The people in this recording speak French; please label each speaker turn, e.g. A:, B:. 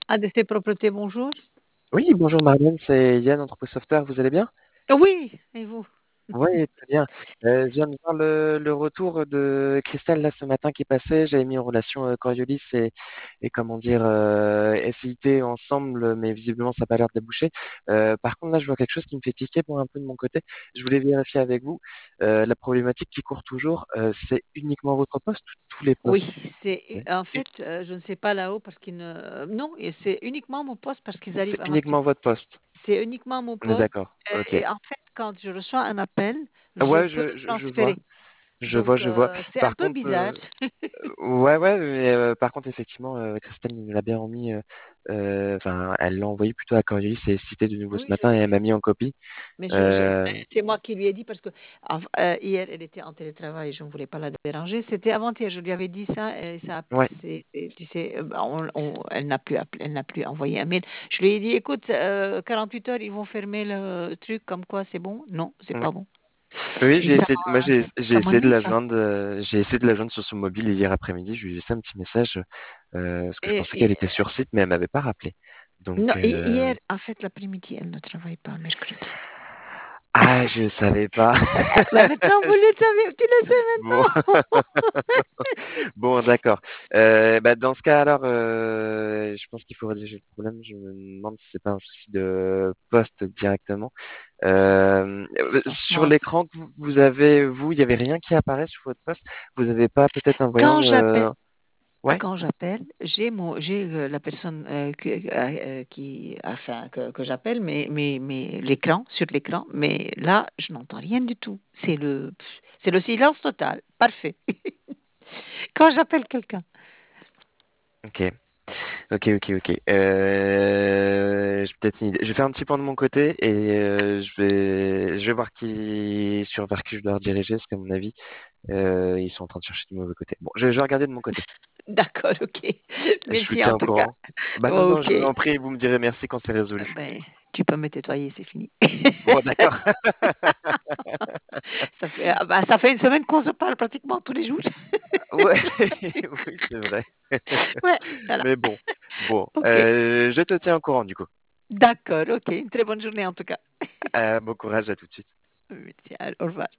A: ADC Propreté, bonjour.
B: Oui, bonjour Marlène, c'est Yann, Entreprise Software, vous allez bien?
A: Oui, et vous?
B: Oui, très bien. Je viens de voir le retour de Christelle là ce matin qui passait. J'avais mis en relation Coriolis et comment dire SIT ensemble, mais visiblement ça n'a pas l'air de déboucher. Par contre là, je vois quelque chose qui me fait tiquer pour un peu de mon côté. Je voulais vérifier avec vous la problématique qui court toujours. C'est uniquement votre poste ou tous les
A: Oui,
B: postes?
A: c'est en fait, je ne sais pas là-haut parce qu'ils ne non et c'est uniquement mon poste parce qu'ils
B: C'est
A: arrivent avant-hier.
B: uniquement votre poste.
A: C'est uniquement mon
B: On est
A: poste,
B: d'accord. Ok.
A: et en fait, quand je reçois un appel, je
B: Ouais,
A: peux
B: je vois.
A: transférer.
B: Je vois,
A: Donc
B: je vois.
A: c'est un
B: Par
A: peu
B: contre,
A: bizarre.
B: ouais, ouais, mais par contre, effectivement, Christelle nous l'a bien remis. Enfin, elle l'a envoyé plutôt à Coriolis et cité de nouveau ce
A: Oui, je
B: matin et elle
A: sais.
B: m'a mis en copie.
A: Mais
B: Euh,
A: c'est moi qui lui ai dit parce que hier, elle était en télétravail, je ne voulais pas la déranger. C'était avant-hier, je lui avais dit ça et
B: ouais,
A: tu sais, bah, elle n'a plus appelé, elle n'a plus envoyé un mail. Je lui ai dit, écoute, 48 heures, ils vont fermer le truc, comme quoi c'est bon? Non, c'est
B: ouais.
A: pas bon.
B: Oui,
A: Et ça,
B: moi, j'ai
A: ça
B: essayé de
A: m'ennuie,
B: la
A: ça.
B: joindre, j'ai essayé de la joindre sur son mobile hier après-midi. Je lui ai laissé un petit message parce que je
A: Et,
B: pensais qu'elle
A: et-
B: était sur site, mais elle m'avait pas rappelé.
A: non,
B: Donc,
A: hier, en fait, l'après-midi, elle ne travaille pas mercredi.
B: ah, je savais pas.
A: Bah maintenant, vous le savez, tu le sais
B: Bon,
A: maintenant.
B: bon, d'accord. Bah, dans ce cas, alors, je pense qu'il faut rédiger le problème. Je me demande si c'est pas un souci de poste directement. Sur
A: Franchement,
B: l'écran que vous avez, il y avait rien qui apparaît sur votre poste. Vous n'avez pas peut-être un voyant
A: quand j'appelle,
B: ouais,
A: Quand j'appelle, j'ai la personne qui, enfin, que j'appelle, mais l'écran, sur l'écran, mais là, je n'entends rien du tout. C'est le silence total. Parfait. Quand j'appelle quelqu'un.
B: ok, ok, ok, ok. J'ai peut-être une idée. Je vais faire un petit point de mon côté et je vais voir vers qui je dois rediriger, parce qu'à mon avis, ils sont en train de chercher du mauvais côté. Bon, je vais regarder de mon côté.
A: D'accord, ok.
B: Je vous
A: Merci en
B: tiens au
A: tout cas.
B: courant. Bah non, non,
A: Ok.
B: je vous en prie, vous me direz merci quand c'est résolu.
A: Ben, tu peux me tutoyer, c'est fini.
B: Bon, d'accord.
A: Ça fait une semaine qu'on se parle pratiquement tous les jours.
B: Ouais, oui, c'est vrai.
A: Ouais, voilà.
B: Mais bon, bon,
A: Ok.
B: je te tiens au courant du coup.
A: D'accord, ok. Une très bonne journée en tout cas.
B: Bon courage, à tout de suite.
A: Merci, au revoir.